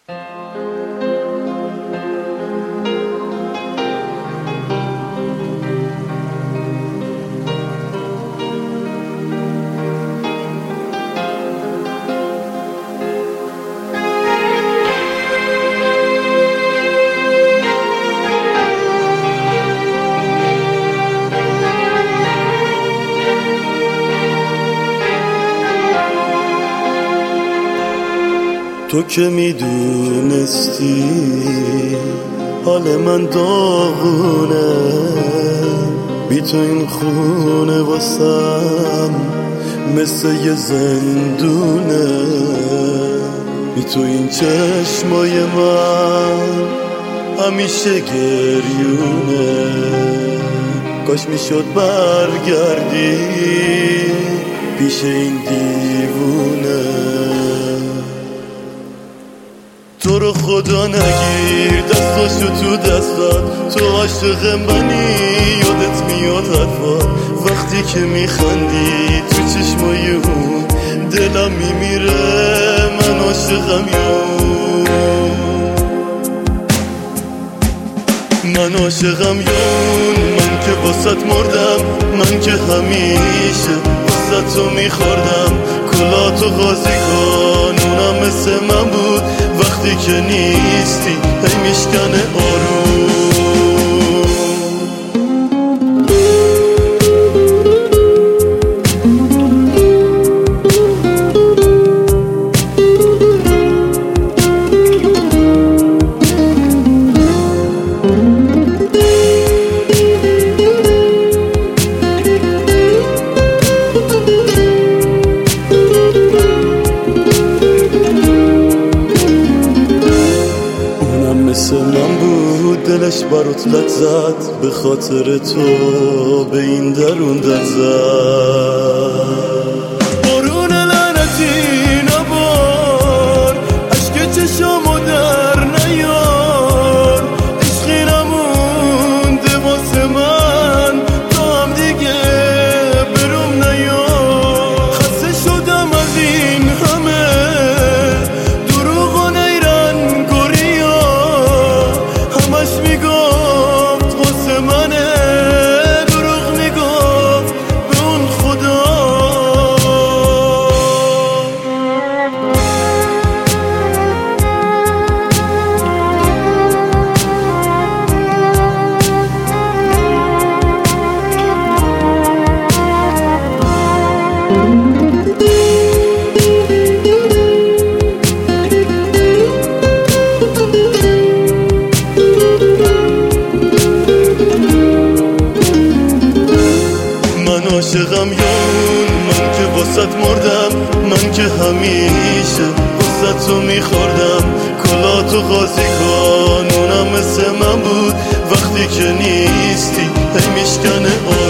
تو که میدونستی حال من داغونه، بی تو این خونه واسم مثل یه زندونه، بی تو این چشمای من همیشه گریونه. کاش میشد برگردی پیش این دیوونه. تو رو خدا نگیر دستاشو تو دستات، تو عاشق منی یادت میاد حرفات، وقتی که میخندی تو چشمای اون دلم میمیره، من عاشقم یون، من عاشقم یون، من که واسط مردم، من که همیشه واسط تو میخوردم، کلاتو قاضی کن اونم مثل من بود، وقتی که نیستی هی میشکنه آروم. مثل من بود دلش برات لک زد، به خاطر تو به این درون در زد. بارون لعنتی نبار، عشق چشامو در نیار، عشقی نمونده واسه من، تو هم دیگه بروم نیار. خسته شدم از این همه دروغ و نیرن گریا، همش میگفت واسه منه، دروغ میگفت به اون خدا. من عاشقم یون، من که واسط مردم، من که همیشه واسط تو میخوردم، کلاتو قاضی کن اونم مثل من بود، وقتی که نیستی هی میشکنه